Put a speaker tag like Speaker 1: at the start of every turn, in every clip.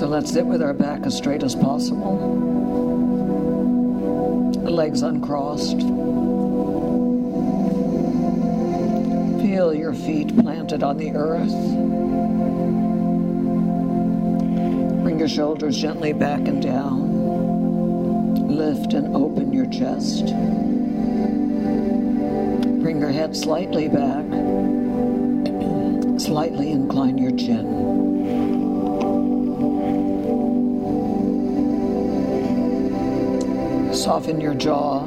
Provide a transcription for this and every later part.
Speaker 1: So let's sit with our back as straight as possible. Legs uncrossed. Feel your feet planted on the earth. Bring your shoulders gently back and down. Lift and open your chest. Bring your head slightly back. Slightly incline your chin. Soften your jaw.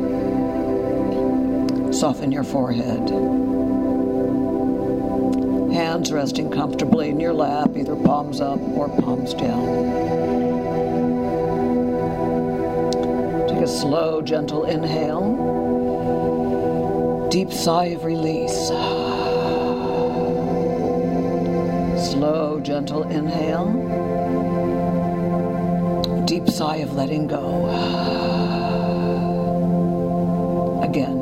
Speaker 1: Soften your forehead. Hands resting comfortably in your lap, either palms up or palms down. Take a slow, gentle inhale. Deep sigh of release. Slow, gentle inhale. Deep sigh of letting go. Again.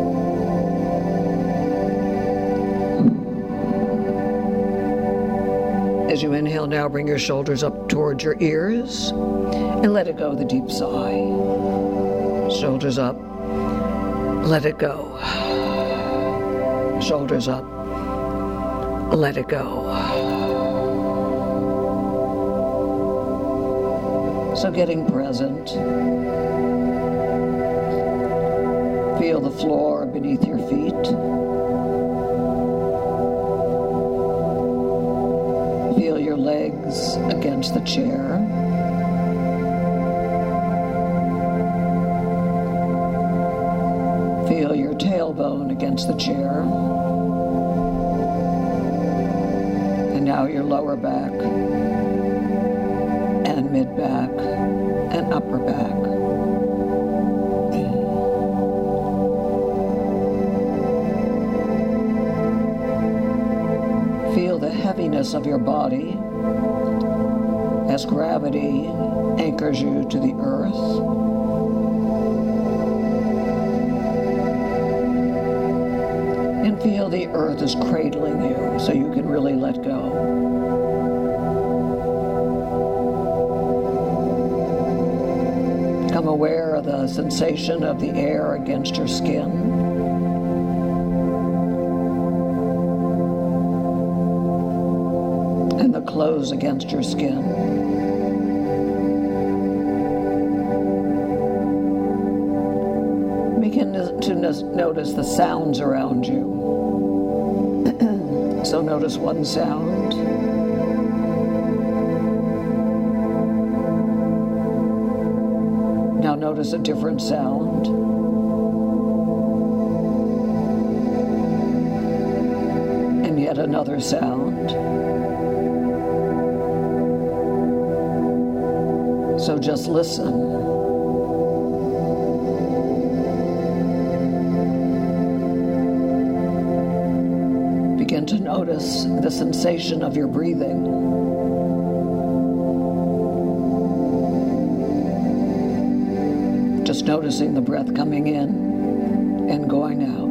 Speaker 1: As you inhale now, bring your shoulders up towards your ears and let it go, the deep sigh. Shoulders up. Let it go. Shoulders up. Let it go. So getting present. Feel the floor beneath your feet. Feel your legs against the chair. Feel your tailbone against the chair. And now your lower back and mid back and upper back. Feel the heaviness of your body as gravity anchors you to the earth. And feel the earth is cradling you so you can really let go. Become aware of the sensation of the air against your skin. And the clothes against your skin. Begin to notice the sounds around you. So notice one sound. Now notice a different sound. And yet another sound. So just listen. Begin to notice the sensation of your breathing. Just noticing the breath coming in and going out.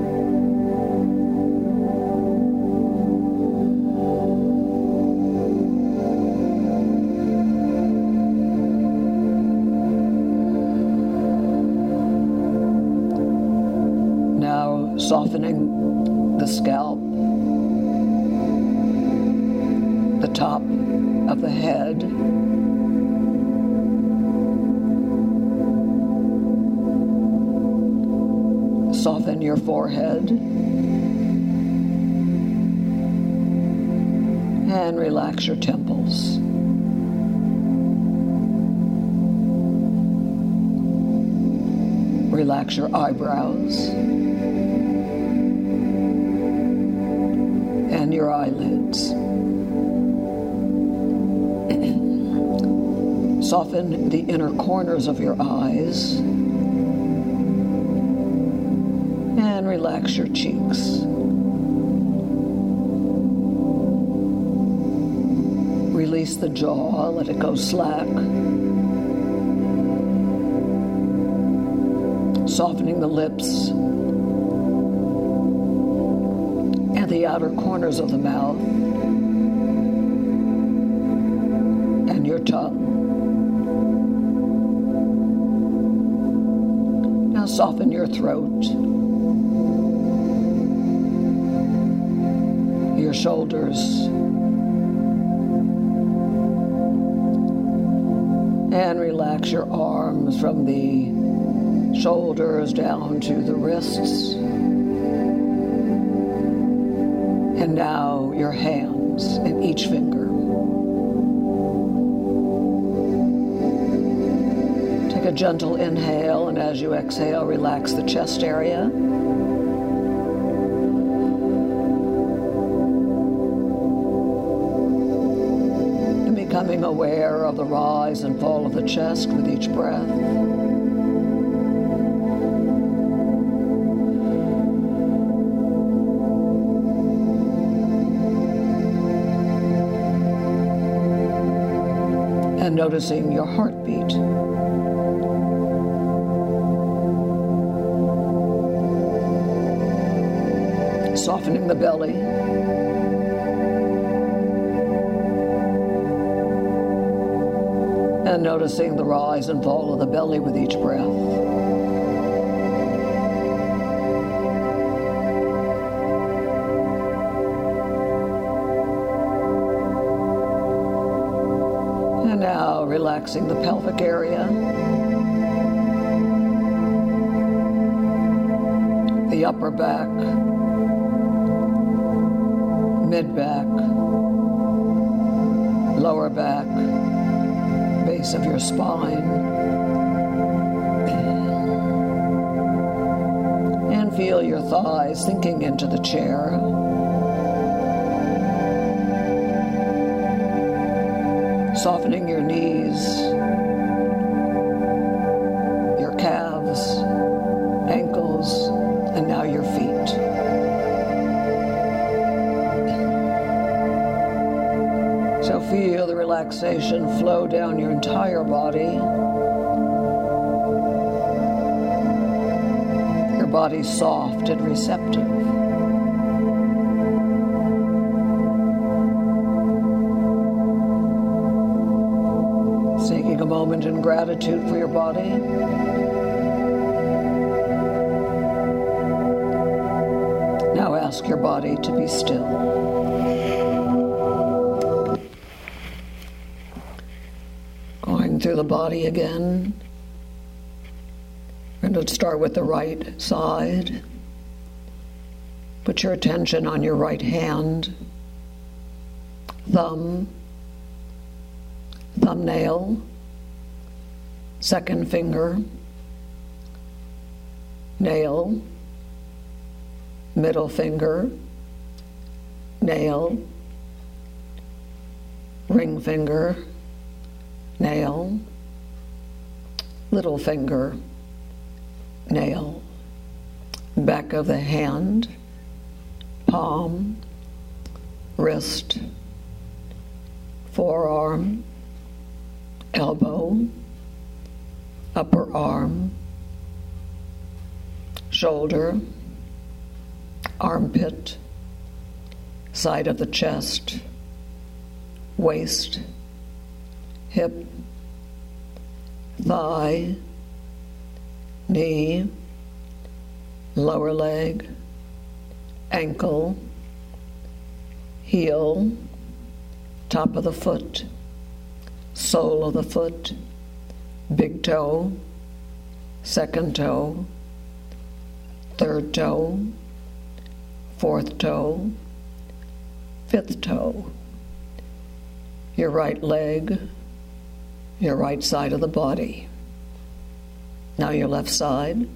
Speaker 1: Now softening the scalp, the top of the head, soften your forehead and relax your temples. Relax your eyebrows and your eyelids. Soften the inner corners of your eyes and relax your cheeks. Release the jaw, let it go slack. Softening the lips and the outer corners of the mouth and tongue. Now soften your throat, your shoulders, and relax your arms from the shoulders down to the wrists. And now your hands and each finger. Take a gentle inhale, and as you exhale, relax the chest area. And becoming aware of the rise and fall of the chest with each breath. And noticing your heartbeat. Softening the belly. And noticing the rise and fall of the belly with each breath. And now relaxing the pelvic area, the upper back, mid-back, lower back, base of your spine. And feel your thighs sinking into the chair. Softening your knees, your calves, ankles, and now your feet. So feel the relaxation flow down your entire body. Your body's soft and receptive. Taking a moment in gratitude for your body. Now ask your body to be still. Going through the body again. We're going to start with the right side. Put your attention on your right hand, thumb, thumbnail, second finger, nail, middle finger, nail, ring finger, nail, little finger, nail, back of the hand, palm, wrist, forearm, elbow, upper arm, shoulder, armpit, side of the chest, waist, hip, thigh, knee, lower leg, ankle, heel, top of the foot, sole of the foot, big toe, second toe, third toe, fourth toe, fifth toe, your right leg, your right side of the body. Now your left side,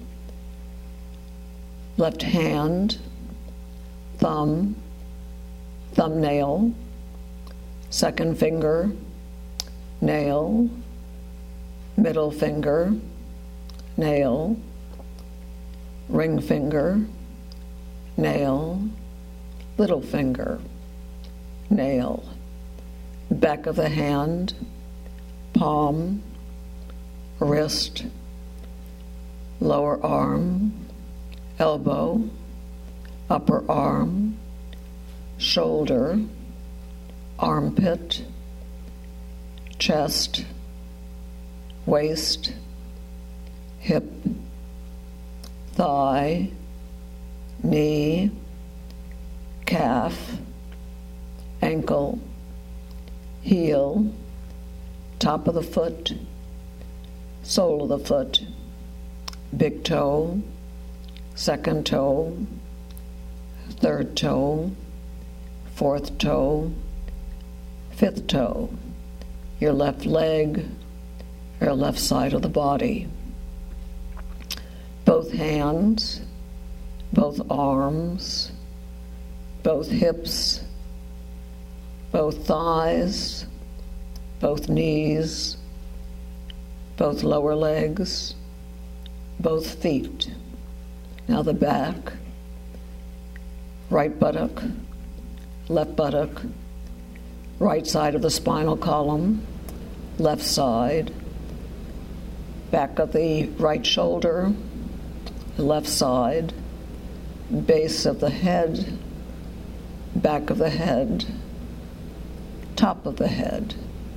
Speaker 1: left hand, thumb, thumbnail, second finger, nail, middle finger, nail, ring finger, nail, little finger, nail, back of the hand, palm, wrist, lower arm, elbow, upper arm, shoulder, armpit, chest, waist, hip, thigh, knee, calf, ankle, heel, top of the foot, sole of the foot, big toe, second toe, third toe, fourth toe, fifth toe, your left leg, your left side of the body, both hands, both arms, both hips, both thighs, both knees, both lower legs, both feet. Now the back, right buttock, left buttock, right side of the spinal column, left side, back of the right shoulder, left side, base of the head, back of the head, top of the head,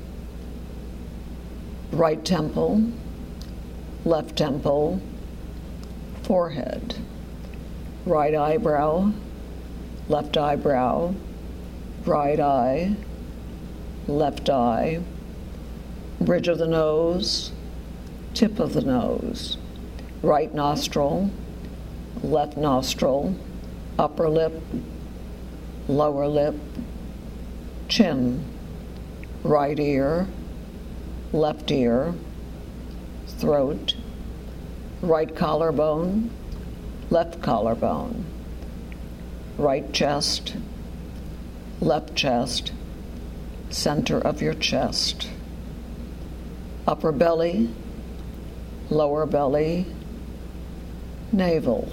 Speaker 1: right temple, left temple, forehead, right eyebrow, left eyebrow, right eye, left eye, bridge of the nose, tip of the nose, right nostril, left nostril, upper lip, lower lip, chin, right ear, left ear, throat, right collarbone, left collarbone, right chest, left chest, center of your chest, upper belly, lower belly, navel,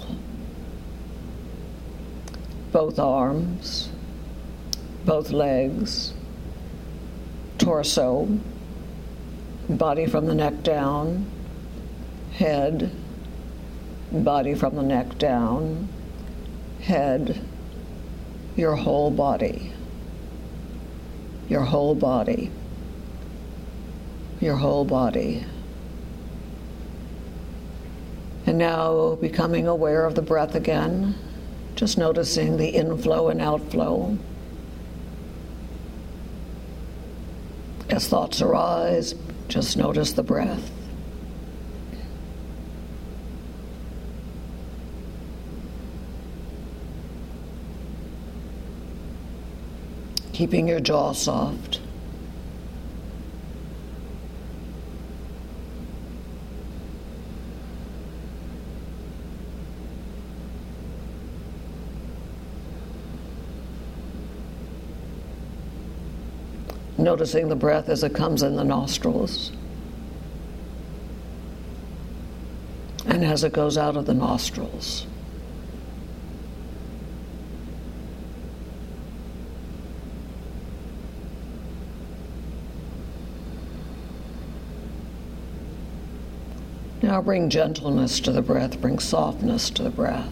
Speaker 1: both arms, both legs, torso, body from the neck down, head, body from the neck down, head, your whole body, your whole body, your whole body. And now becoming aware of the breath again, just noticing the inflow and outflow. As thoughts arise, just notice the breath. Keeping your jaw soft. Noticing the breath as it comes in the nostrils and as it goes out of the nostrils. Now bring gentleness to the breath, bring softness to the breath.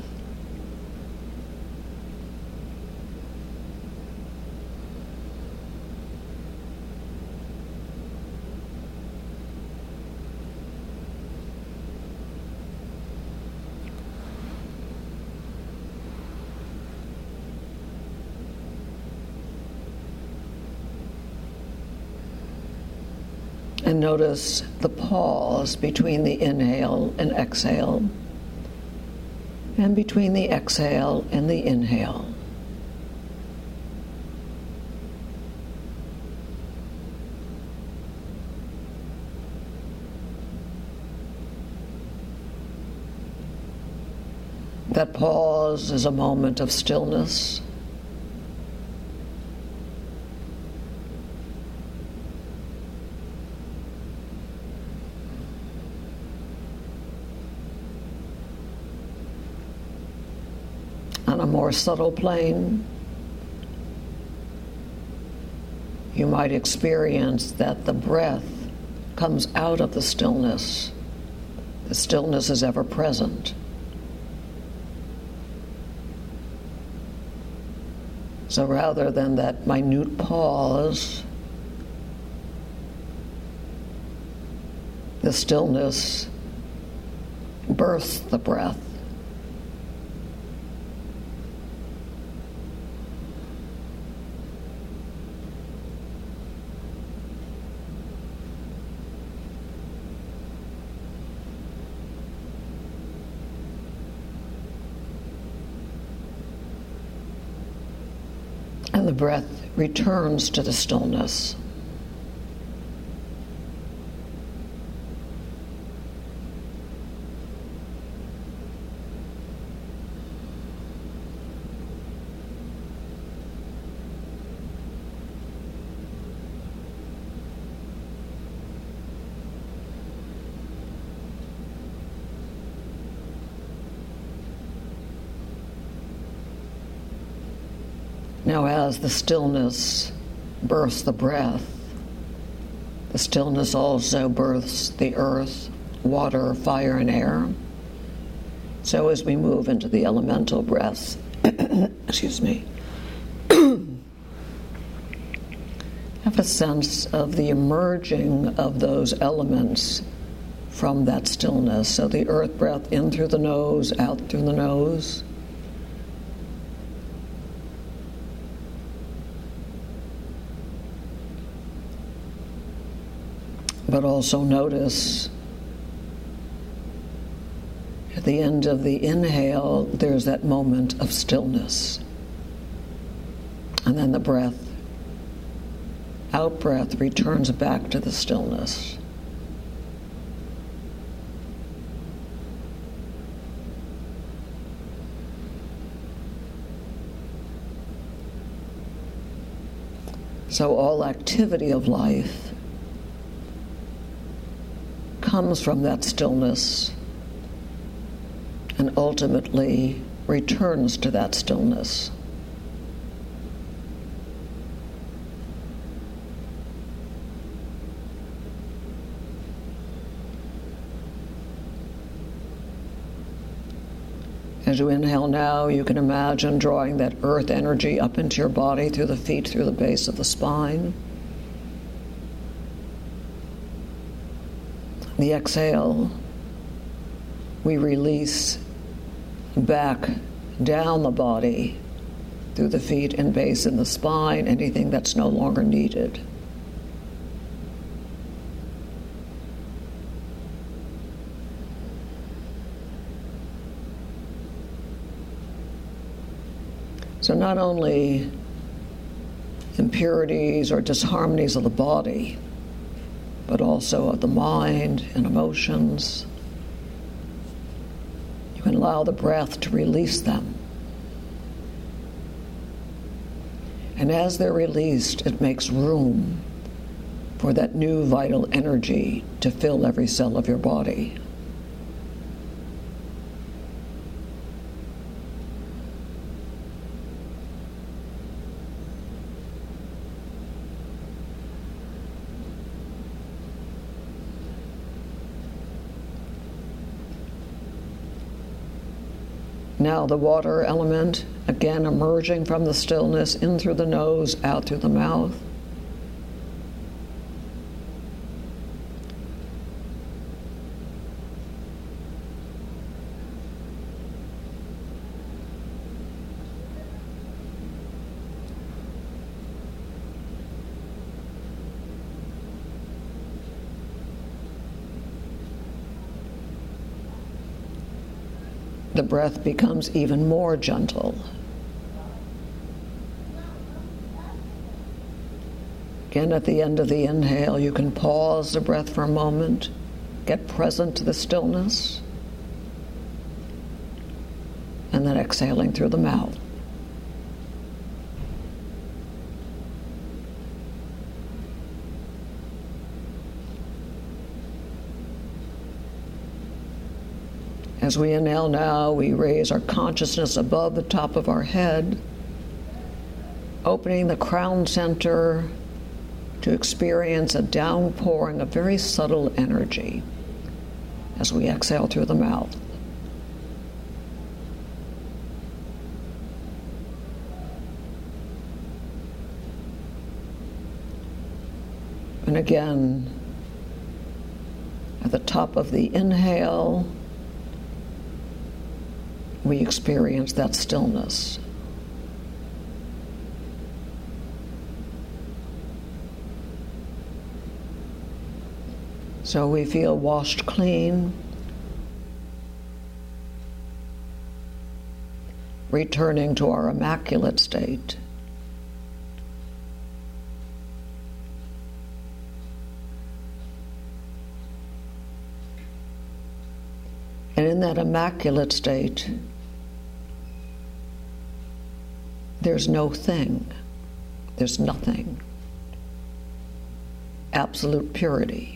Speaker 1: And notice the pause between the inhale and exhale, and between the exhale and the inhale. That pause is a moment of stillness. On a more subtle plane, you might experience that the breath comes out of the stillness. The stillness is ever present. So rather than that minute pause, The stillness births the breath. And the breath returns to the stillness. Now, as the stillness births the breath, the stillness also births the earth, water, fire, and air. So as we move into the elemental breaths, excuse me, have a sense of the emerging of those elements from that stillness. So the earth breath in through the nose, out through the nose. But also notice at the end of the inhale, there's that moment of stillness. And then the breath, out breath, returns back to the stillness. So all activity of life comes from that stillness and ultimately returns to that stillness. As you inhale now, you can imagine drawing that earth energy up into your body through the feet, through the base of the spine. The exhale, we release back down the body through the feet and base and the spine, anything that's no longer needed. So not only impurities or disharmonies of the body, but also of the mind and emotions. You can allow the breath to release them. And as they're released, it makes room for that new vital energy to fill every cell of your body. Now the water element, again emerging from the stillness, in through the nose, out through the mouth. The breath becomes even more gentle. Again, at the end of the inhale, you can pause the breath for a moment, get present to the stillness, and then exhaling through the mouth. As we inhale now, we raise our consciousness above the top of our head, opening the crown center to experience a downpouring of very subtle energy as we exhale through the mouth. And again, At the top of the inhale, we experience that stillness. So we feel washed clean, returning to our immaculate state. And in that immaculate state, there's no thing, there's nothing. Absolute purity.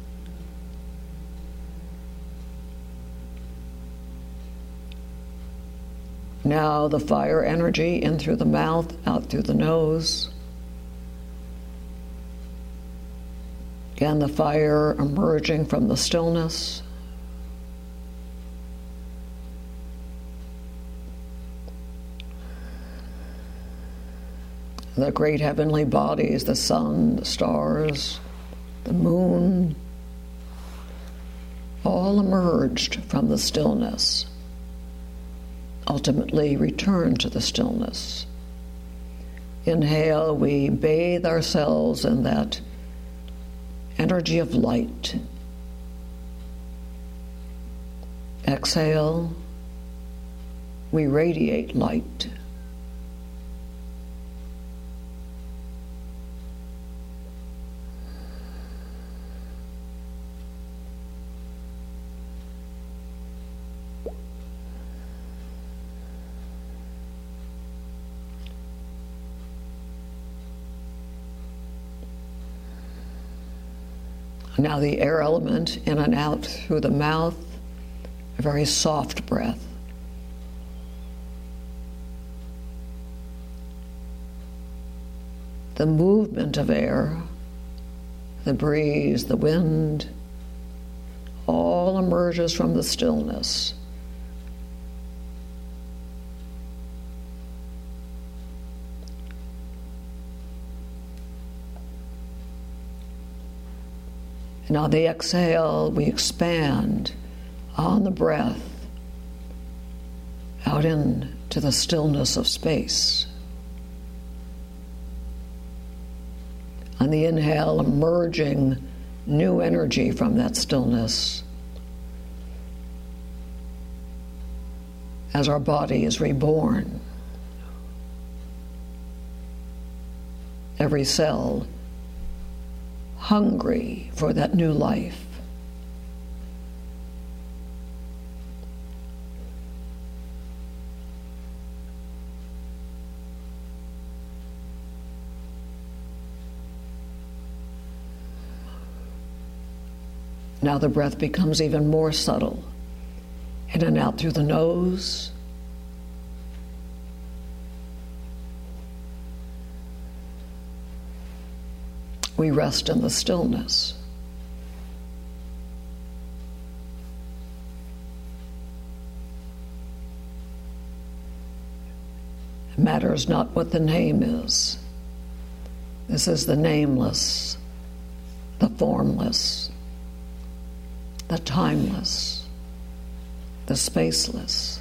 Speaker 1: Now the fire energy in through the mouth, out through the nose. Again, the fire emerging from the stillness. The great heavenly bodies, the sun, the stars, the moon, all emerged from the stillness, ultimately return to the stillness. Inhale, we bathe ourselves in that energy of light. Exhale, we radiate light. Now the air element in and out through the mouth, a very soft breath. The movement of air, the breeze, the wind, all emerges from the stillness. And on the exhale, we expand on the breath out into the stillness of space. On the inhale, emerging new energy from that stillness as our body is reborn. Every cell hungry for that new life. Now the breath becomes even more subtle. In and out through the nose. We rest in the stillness. It matters not what the name is. This is the nameless, the formless, the timeless, the spaceless.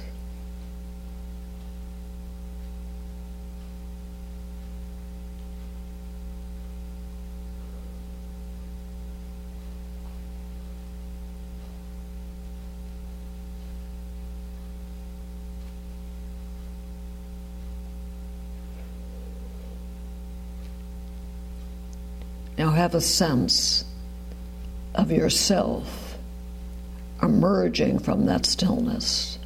Speaker 1: Now have a sense of yourself emerging from that stillness.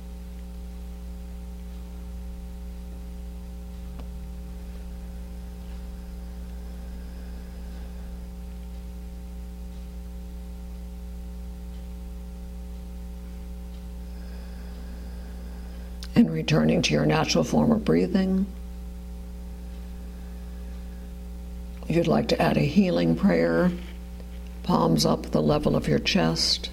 Speaker 1: And returning to your natural form of breathing. If you'd like to add a healing prayer, palms up the level of your chest.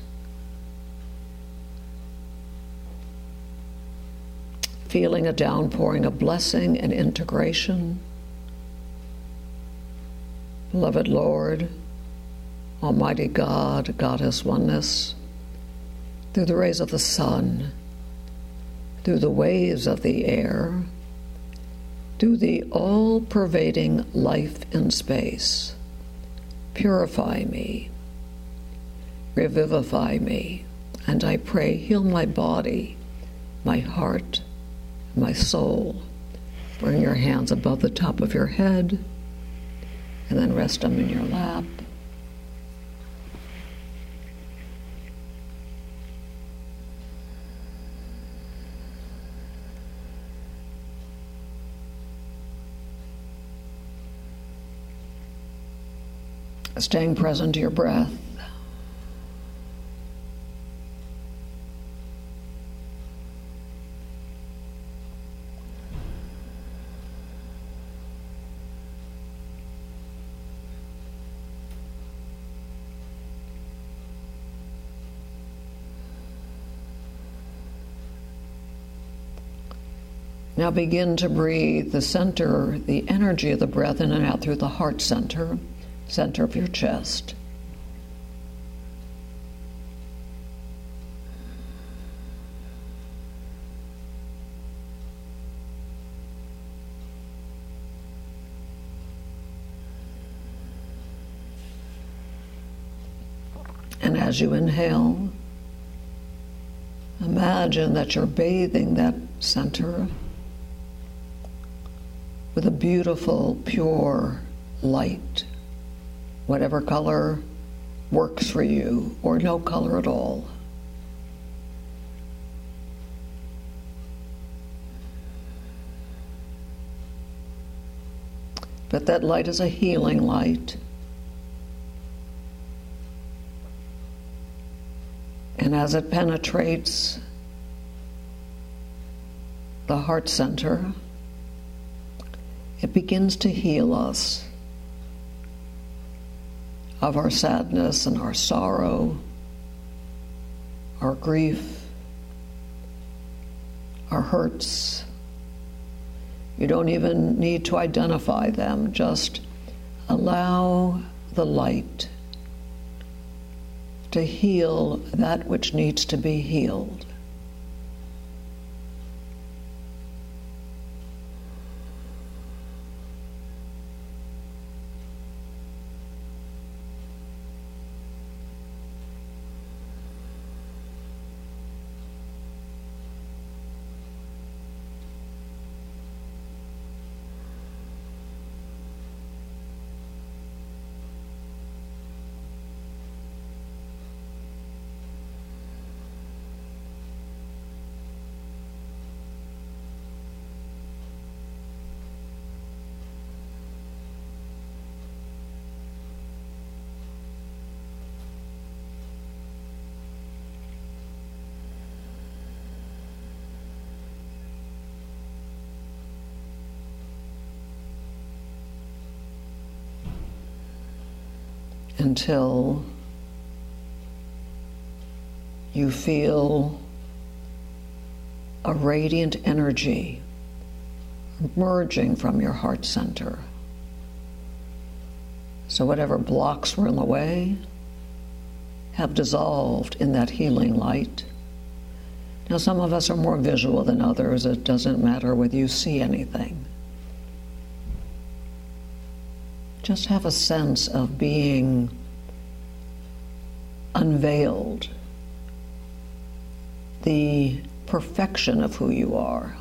Speaker 1: Feeling a downpouring of blessing and integration. Beloved Lord, Almighty God, Goddess Oneness, through the rays of the sun, through the waves of the air, through the all-pervading life in space, purify me, revivify me, and I pray, heal my body, my heart, my soul. Bring your hands above the top of your head, and then rest them in your lap. Staying present to your breath. Now begin to breathe the center, the energy of the breath in and out through the heart center, center of your chest. And as you inhale, imagine that you're bathing that center with a beautiful, pure light, whatever color works for you, or no color at all. But that light is a healing light. And as it penetrates the heart center, it begins to heal us of our sadness and our sorrow, our grief, our hurts. You don't even need to identify them, just allow the light to heal that which needs to be healed. Until you feel a radiant energy emerging from your heart center. So whatever blocks were in the way have dissolved in that healing light. Now some of us are more visual than others. It doesn't matter whether you see anything. Just have a sense of being unveiled, the perfection of who you are.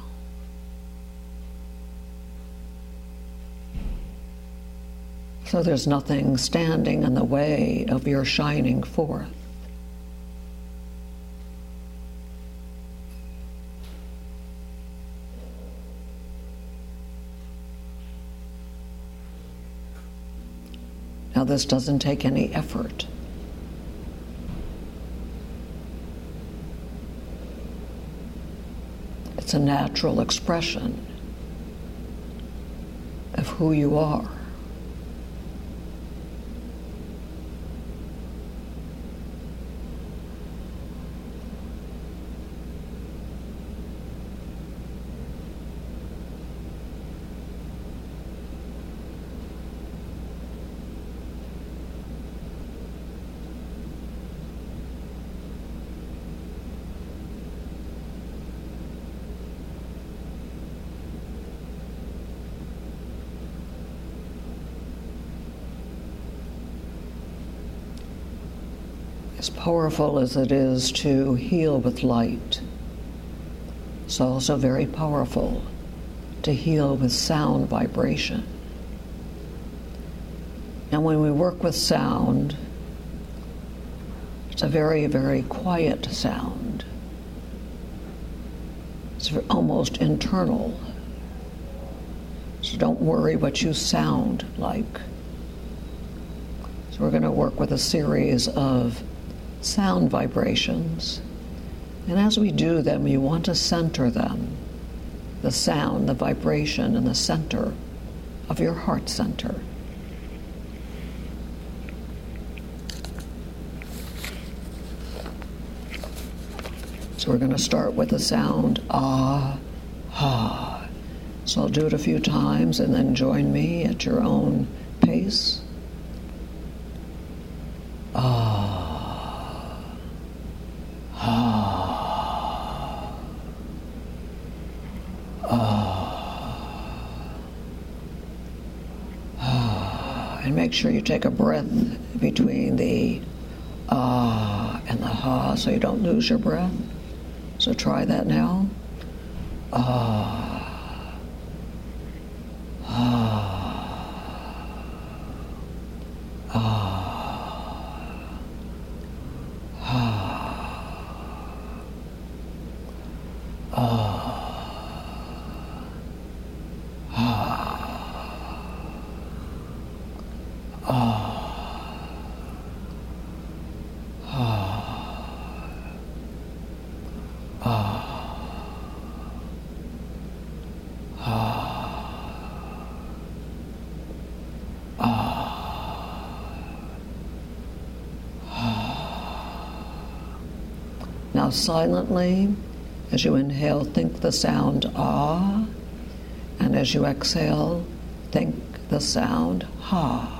Speaker 1: So there's nothing standing in the way of your shining forth. Now, this doesn't take any effort. It's a natural expression of who you are. As powerful as it is to heal with light, it's also very powerful to heal with sound vibration. And when we work with sound, it's a very, very quiet sound. It's almost internal. So don't worry what you sound like. So we're going to work with a series of sound vibrations. And as we do them, you want to center them, the sound, the vibration, in the center of your heart center. So we're going to start with the sound ah, ha. So I'll do it a few times and then join me at your own pace. Ah, ha, ah. And make sure you take a breath between the ah and the ha so you don't lose your breath. So try that now. Ah, ah, ah, ah, ah. Now silently, as you inhale, think the sound ah, and as you exhale, think the sound ha.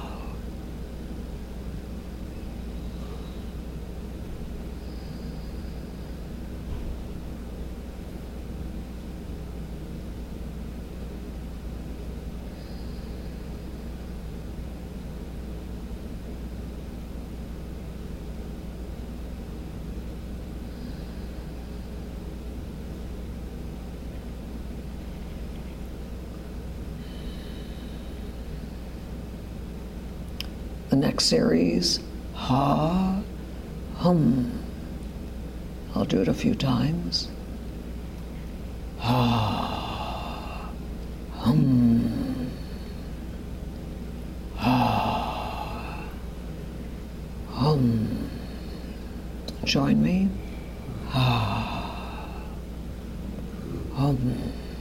Speaker 1: The next series, ha, hum. I'll do it a few times. Ha, hum. Ha, hum. Join me. Ha, hum.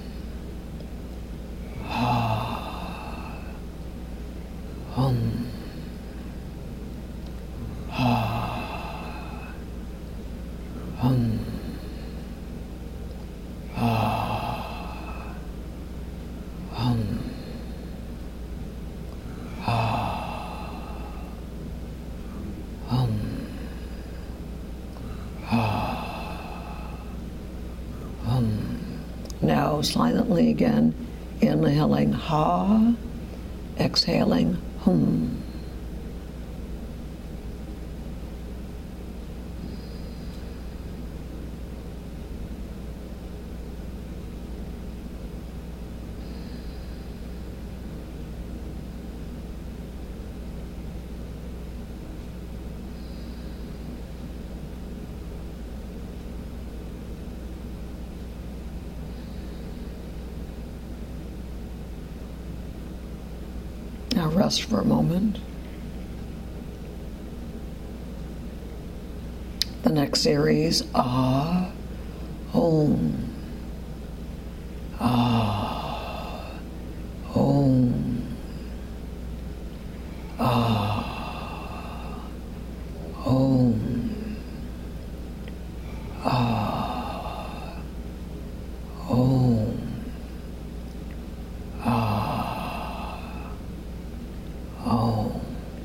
Speaker 1: Ha, hum. Hum. Ah. Hum. Ah. Hum. Ah. Hum. Now silently again, inhaling ha, exhaling hum. Now rest for a moment. The next series, ah, om, ah, om, ah, om, ah, om, ah, om,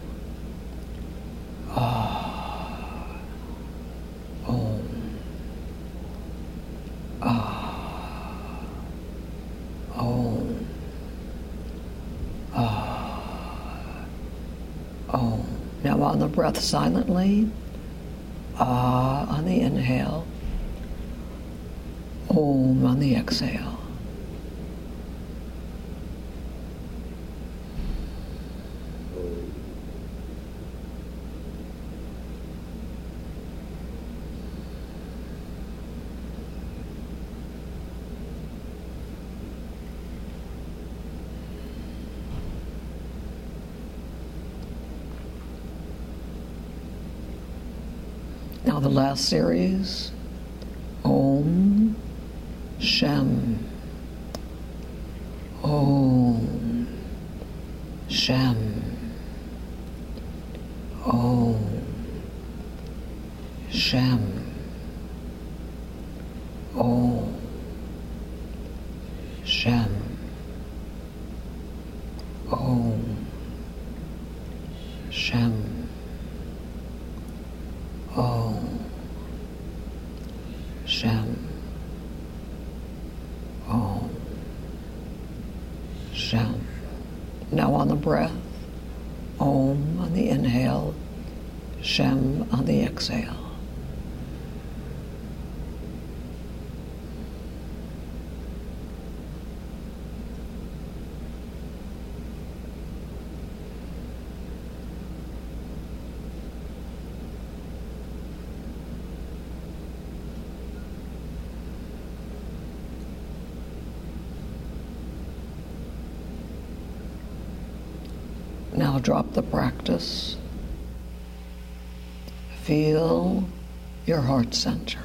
Speaker 1: ah, om, ah, om, ah, om. Now on the breath silently, Ah on the inhale, Om on the exhale. Now the last series, Om, Shem, Om, Shem, Om, Shem, Om, Shem, Om, Shem, Om, Shem, Om, Shem. Now on the breath, Om on the inhale, Shem on the exhale. Now drop the practice. Feel your heart center.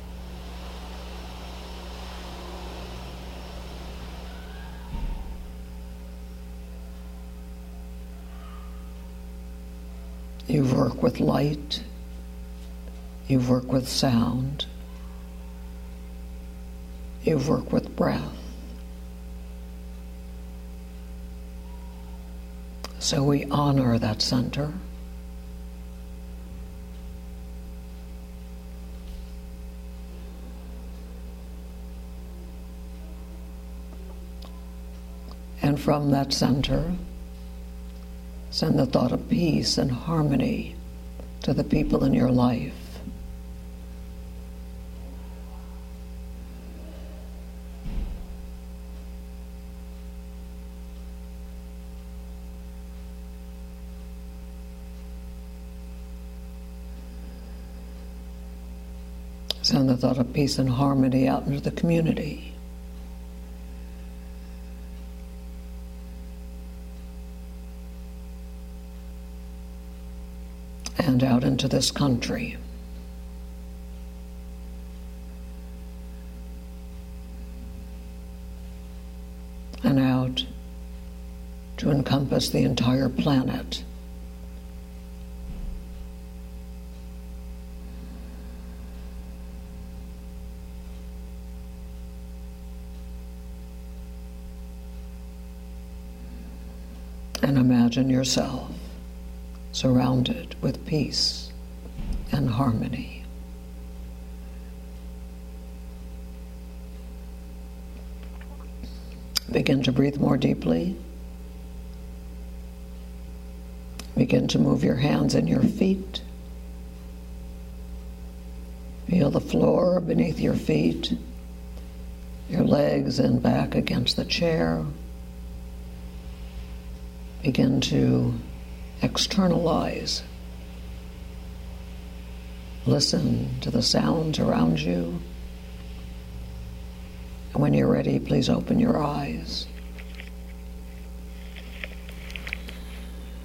Speaker 1: You work with light. You work with sound. You work with breath. So we honor that center. And from that center, send the thought of peace and harmony to the people in your life. Send the thought of peace and harmony out into the community. And out into this country. And out to encompass the entire planet. And imagine yourself surrounded with peace and harmony. Begin to breathe more deeply. Begin to move your hands and your feet. Feel the floor beneath your feet, your legs and back against the chair. Begin to externalize. Listen to the sounds around you. And when you're ready, please open your eyes.